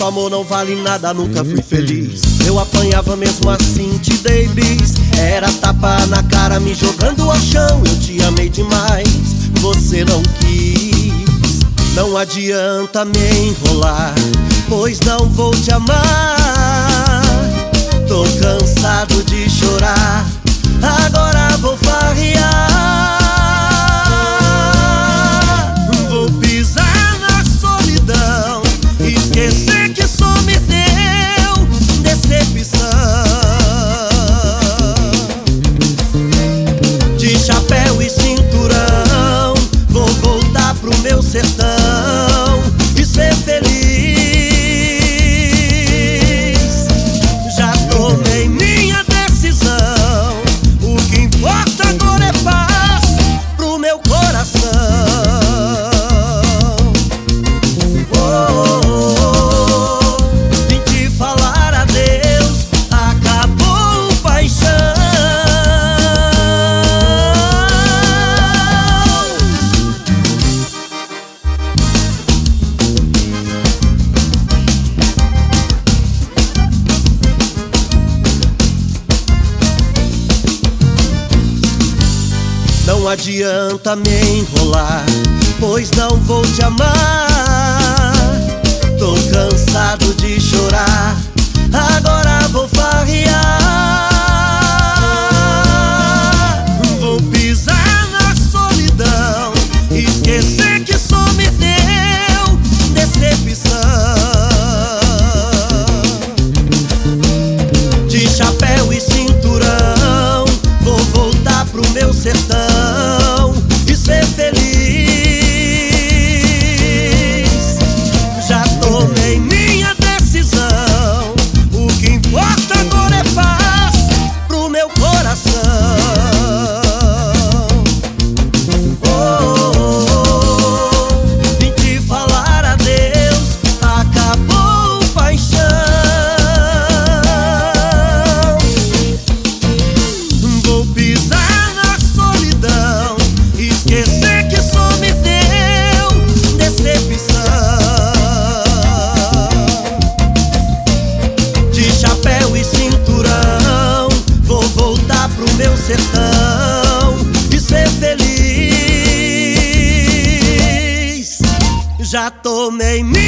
amor não vale nada, nunca fui feliz. Eu apanhava mesmo assim, te dei bis. Era tapa na cara, me jogando ao chão. Eu te amei demais, você não quis. Não adianta me enrolar, pois não vou te amar. Tô cansado de chorar, agora vou farrear. Vou pisar na solidão, esquecer que só me deu decepção. De chapéu e cinturão, vou voltar pro meu sertão e ser feliz. Já tomei minha decisão, o que importa agora é paz pro meu coração. Vim te falar adeus, acabou paixão. Não adianta me enrolar, pois não vou te amar. Tô cansado de chorar, agora vou farrear. Vou pisar na solidão, esquecer que só me deu decepção. De chapéu e cinturão, vou voltar pro meu sertão e ser feliz. Já tomei minha decisão, o que importa agora é paz pro meu coração. Vim te falar adeus, acabou paixão. Vou pisar na solidão, esquecer que só me deu decepção. De chapéu e cinturão, vou voltar pro meu sertão e ser feliz. Já tomei